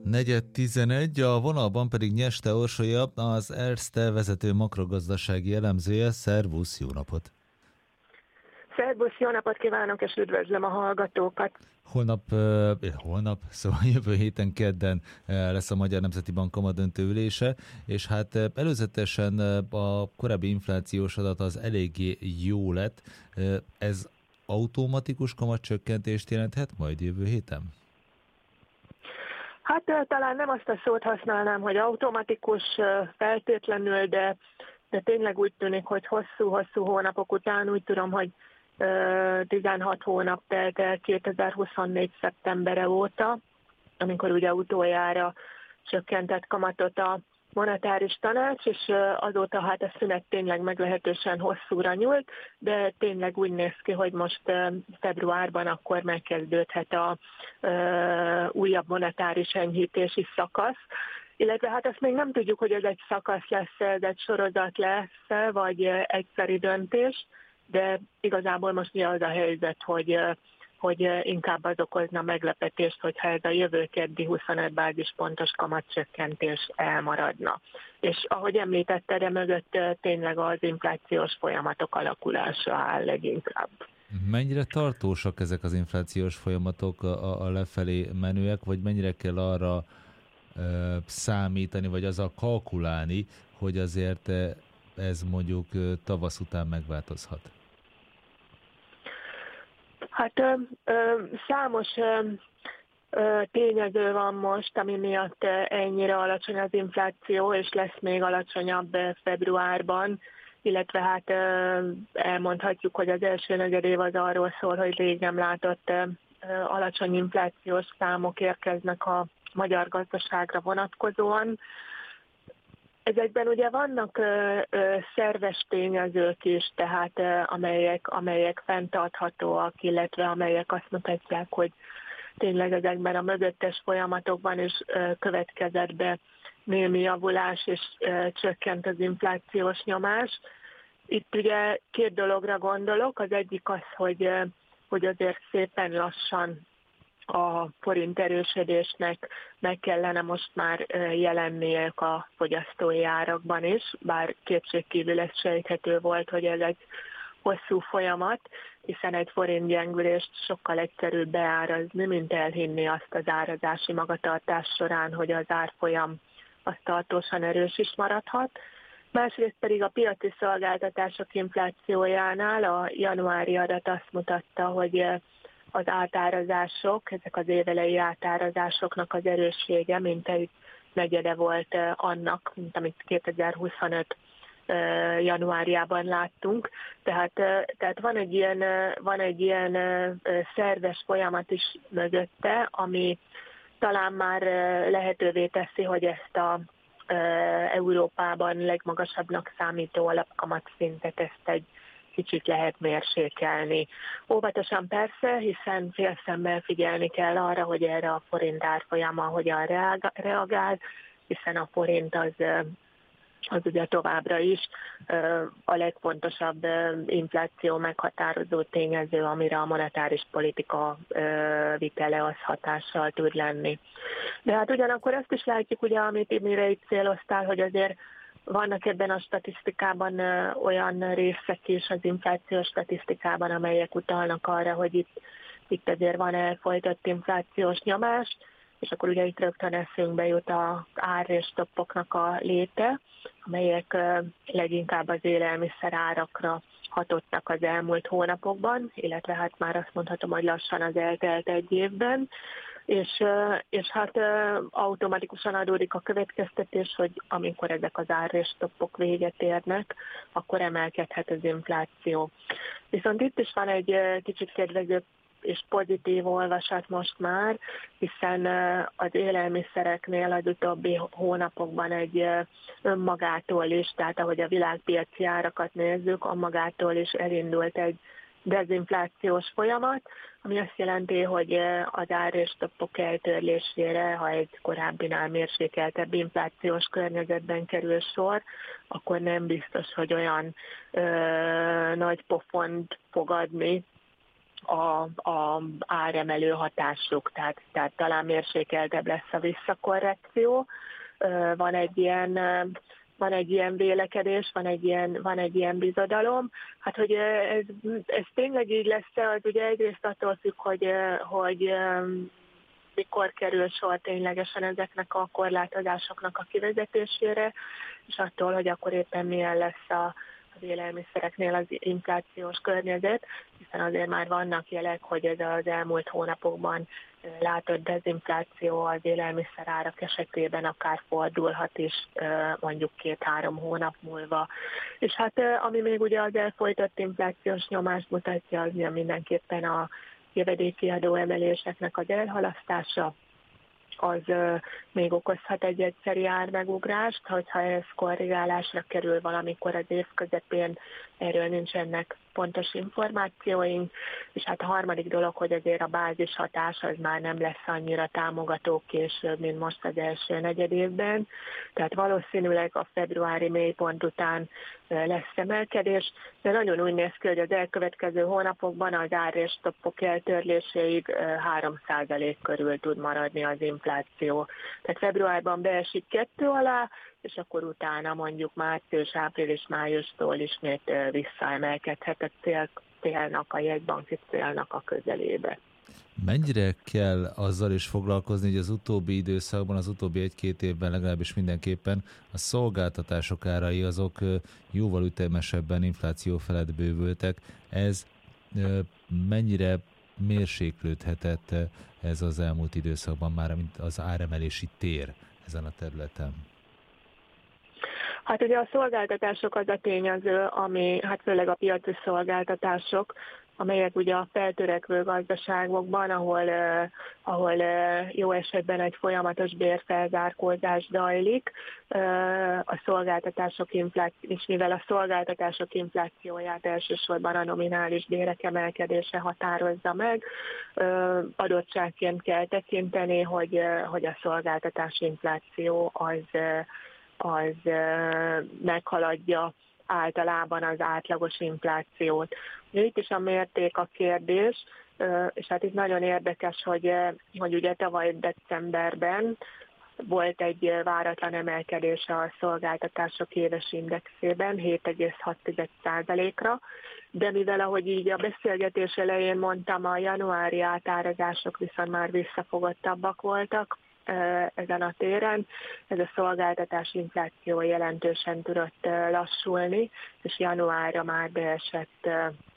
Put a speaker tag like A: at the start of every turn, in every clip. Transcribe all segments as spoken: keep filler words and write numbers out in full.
A: negyven tizenegy, a vonalban pedig Nyeste Orsolya, az Erste vezető makrogazdasági elemzője. Szervusz, jó napot!
B: Szervusz, jó napot kívánok, és üdvözlöm a hallgatókat!
A: Holnap, uh, holnap, szóval jövő héten kedden uh, lesz a Magyar Nemzeti Bank kamadöntő ülése, és hát uh, előzetesen uh, a korábbi inflációs adat az eléggé jó lett. Uh, ez automatikus kamatcsökkentést jelenthet majd jövő héten?
B: Hát talán nem azt a szót használnám, hogy automatikus feltétlenül, de, de tényleg úgy tűnik, hogy hosszú-hosszú hónapok után, úgy tudom, hogy tizenhat hónap telt el kétezer-huszonnégy szeptembere óta, amikor ugye utoljára csökkentett kamatot a monetáris tanács, és azóta hát a szünet tényleg meglehetősen hosszúra nyúlt, de tényleg úgy néz ki, hogy most februárban akkor megkezdődhet a uh, újabb monetáris enyhítési szakasz, illetve hát azt még nem tudjuk, hogy ez egy szakasz lesz, ez egy sorozat lesz, vagy egyszeri döntés, de igazából most mi az a helyzet, hogy hogy inkább az okozna meglepetést, hogyha ez a jövő keddi huszonöt bázispontos kamatcsökkentés elmaradna. És ahogy említetted, de mögött tényleg az inflációs folyamatok alakulása áll leginkább.
A: Mennyire tartósak ezek az inflációs folyamatok a, a lefelé menőek, vagy mennyire kell arra e, számítani, vagy azzal kalkulálni, hogy azért ez mondjuk tavasz után megváltozhat?
B: Hát ö, ö, számos ö, ö, tényező van most, ami miatt ennyire alacsony az infláció, és lesz még alacsonyabb februárban, illetve hát ö, elmondhatjuk, hogy az első negyedév az arról szól, hogy rég nem látott ö, alacsony inflációs számok érkeznek a magyar gazdaságra vonatkozóan. Ezekben ugye vannak ö, ö, szerves tényezők is, tehát ö, amelyek, amelyek fenntarthatóak, illetve amelyek azt mutatják, hogy tényleg ezekben a mögöttes folyamatokban is ö, következett be némi javulás, és ö, csökkent az inflációs nyomás. Itt ugye két dologra gondolok, az egyik az, hogy, ö, hogy azért szépen lassan a forint erősödésnek meg kellene most már jelennie a fogyasztói árakban is, bár kétségkívül ez sejthető volt, hogy ez egy hosszú folyamat, hiszen egy forint gyengülést sokkal egyszerűbb beárazni, mint elhinni azt az árazási magatartás során, hogy az árfolyam az tartósan erős is maradhat. Másrészt pedig a piaci szolgáltatások inflációjánál a januári adat azt mutatta, hogy az átárazások, ezek az évelei átárazásoknak az erőssége, mint egy negyede volt annak, mint amit kétezer-huszonöt januárjában láttunk. Tehát, tehát van egy ilyen, van egy ilyen szerves folyamat is mögötte, ami talán már lehetővé teszi, hogy ezt a Európában legmagasabbnak számító alapkamatszintet ezt egy kicsit lehet mérsékelni. Óvatosan persze, hiszen félszemmel figyelni kell arra, hogy erre a forint árfolyama hogyan reagál, hiszen a forint az, az ugye továbbra is a legfontosabb infláció meghatározó tényező, amire a monetáris politika vitele az hatással tud lenni. De hát ugyanakkor azt is látjuk, ugye, amit mire itt céloztál, hogy azért vannak ebben a statisztikában olyan részek is az inflációs statisztikában, amelyek utalnak arra, hogy itt, itt azért van elfolytott inflációs nyomás, és akkor ugye itt rögtön eszünkbe jut az ár és stoppoknak a léte, amelyek leginkább az élelmiszer árakra hatottak az elmúlt hónapokban, illetve hát már azt mondhatom, hogy lassan az eltelt egy évben, és, és hát automatikusan adódik a következtetés, hogy amikor ezek az ár és stoppok véget érnek, akkor emelkedhet az infláció. Viszont itt is van egy kicsit kedvező és pozitív olvasat most már, hiszen az élelmiszereknél az utóbbi hónapokban egy önmagától is, tehát ahogy a világpiaci árakat nézzük, önmagától is elindult egy dezinflációs folyamat, ami azt jelenti, hogy az ár és stoppok eltörlésére, ha egy korábbinál mérsékeltebb inflációs környezetben kerül sor, akkor nem biztos, hogy olyan ö, nagy pofont fog adni a, a áremelő hatásuk, tehát, tehát talán mérsékeltebb lesz a visszakorrekció. Van egy ilyen, van egy ilyen vélekedés, van egy ilyen, van egy ilyen bizodalom. Hát, hogy ez, ez tényleg így lesz, az ugye egyrészt attól függ, hogy, hogy mikor kerül sor ténylegesen ezeknek a korlátozásoknak a kivezetésére, és attól, hogy akkor éppen milyen lesz a az élelmiszereknél az inflációs környezet, hiszen azért már vannak jelek, hogy ez az elmúlt hónapokban látott dezinfláció az élelmiszerárak esetében akár fordulhat is mondjuk két-három hónap múlva. És hát ami még ugye az elfolytott inflációs nyomást mutatja, az mindenképpen a jövedéki adó emeléseknek az elhalasztása, az uh, még okozhat egy egyszeri ármegugrást, hogyha ez korrigálásra kerül valamikor az év közepén, erről nincsenek pontos információink, és hát a harmadik dolog, hogy azért a bázis hatás az már nem lesz annyira támogató később, mint most az első negyedévben, tehát valószínűleg a februári mélypont után lesz emelkedés, de nagyon úgy néz ki, hogy az elkövetkező hónapokban az árérstoppok eltörléséig három százalék körül tud maradni az infláció. Tehát februárban beesik kettő alá, és akkor utána mondjuk március, április, májustól ismét visszaemelkedhet a cél, célnak, a jegybanki célnak a közelébe.
A: Mennyire kell azzal is foglalkozni, hogy az utóbbi időszakban, az utóbbi egy-két évben legalábbis mindenképpen a szolgáltatások árai azok jóval ütemesebben infláció felett bővültek. Ez mennyire mérséklődhetett ez az elmúlt időszakban már, mint az áremelési tér ezen a területen?
B: Hát ugye a szolgáltatások az a tényező, ami, hát főleg a piaci szolgáltatások, amelyek ugye a feltörekvő gazdaságokban, ahol, uh, ahol uh, jó esetben egy folyamatos bérfelzárkózás zajlik, uh, a szolgáltatások infláció, és mivel a szolgáltatások inflációját elsősorban a nominális bérek emelkedése határozza meg, uh, adottságként kell tekinteni, hogy, uh, hogy a szolgáltatás infláció az, uh, az uh, meghaladja általában az átlagos inflációt. Itt is a mérték a kérdés, és hát itt nagyon érdekes, hogy, hogy ugye tavaly decemberben volt egy váratlan emelkedése a szolgáltatások éves indexében hét egész hat százalékra, de mivel ahogy így a beszélgetés elején mondtam, a januári átárazások viszont már visszafogottabbak voltak ezen a téren, ez a szolgáltatás infláció jelentősen tudott lassulni, és januárra már beesett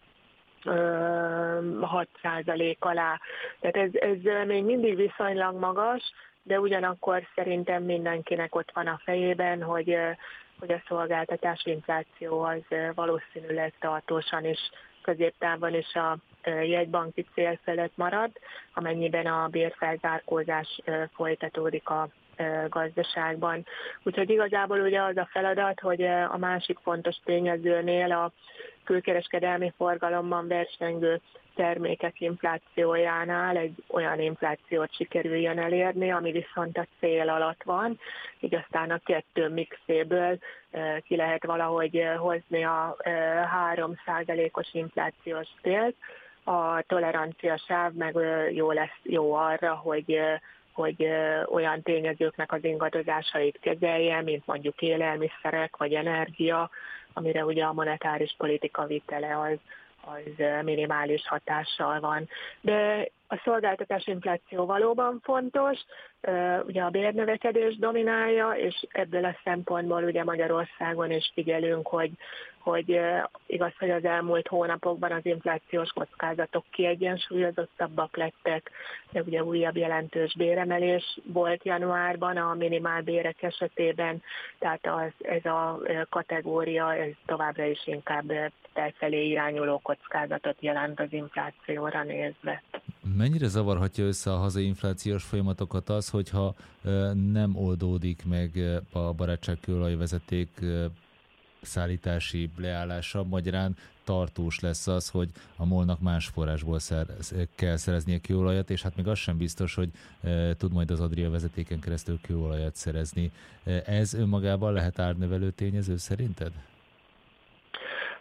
B: hat százalék alá. Tehát ez, ez még mindig viszonylag magas, de ugyanakkor szerintem mindenkinek ott van a fejében, hogy, hogy a szolgáltatás infláció az valószínűleg tartósan is, középtávon is a jegybanki cél felett marad, amennyiben a bérfelzárkózás folytatódik a gazdaságban. Úgyhogy igazából ugye az a feladat, hogy a másik fontos tényezőnél a külkereskedelmi forgalomban versengő termékek inflációjánál egy olyan inflációt sikerüljön elérni, ami viszont a cél alatt van, így aztán a kettő mixéből ki lehet valahogy hozni a három százalékos inflációs célt. A tolerancia sáv meg jó lesz, jó arra, hogy hogy olyan tényezőknek az ingadozásait kezelje, mint mondjuk élelmiszerek vagy energia, amire ugye a monetáris politika vitele az, az minimális hatással van. De a szolgáltatás infláció valóban fontos, ugye a bérnövekedés dominálja, és ebből a szempontból ugye Magyarországon is figyelünk, hogy, hogy igaz, hogy az elmúlt hónapokban az inflációs kockázatok kiegyensúlyozottabbak lettek, de ugye újabb jelentős béremelés volt januárban a minimálbérek esetében, tehát az, ez a kategória ez továbbra is inkább felfelé irányuló kockázatot jelent az inflációra nézve.
A: Mennyire zavarhatja össze a hazai inflációs folyamatokat az, hogyha nem oldódik meg a barátságkőolajvezeték szállítási leállása, magyarán tartós lesz az, hogy a MOL-nak más forrásból szerez, kell szereznie kőolajat, és hát még az sem biztos, hogy e, tud majd az Adria vezetéken keresztül kőolajat szerezni. Ez önmagában lehet árnövelő tényező szerinted?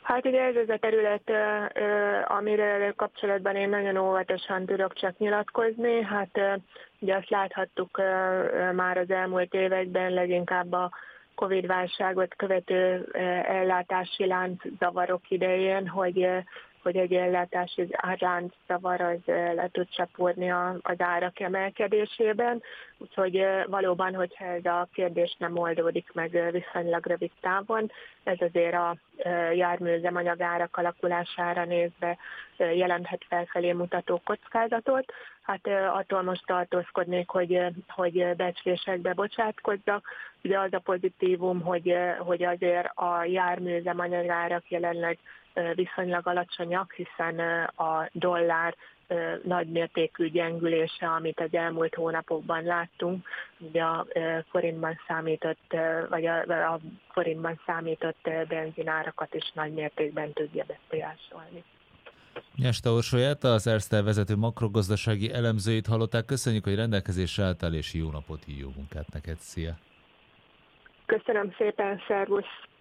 B: Hát ugye ez az a terület, amiről kapcsolatban én nagyon óvatosan tudok csak nyilatkozni. Hát ugye azt láthattuk már az elmúlt években, leginkább a Covid-válságot követő ellátási lánczavarok idején, hogy hogy egy ellátási lánczavar az le tud csapódni az árak emelkedésében. Úgyhogy valóban, hogyha ez a kérdés nem oldódik meg viszonylag rövid távon, ez azért a járműüzemanyagárak alakulására nézve jelenthet felfelé mutató kockázatot. Hát attól most tartózkodnék, hogy, hogy becslésekbe bocsátkozzak. Ugye az a pozitívum, hogy, hogy azért a járműüzemanyagárak jelenleg viszonylag alacsonyak, hiszen a dollár nagymértékű gyengülése, amit az elmúlt hónapokban láttunk, ugye a forintban számított, vagy a, a forintban számított benzinárakat is nagymértékben tudja befolyásolni.
A: Nyeste Orsolyát, az Erste vezető makrogazdasági elemzőit hallották. Köszönjük, hogy rendelkezésre álltál, és jó napot, jó munkát neked. Szia!
B: Köszönöm szépen, szervusz!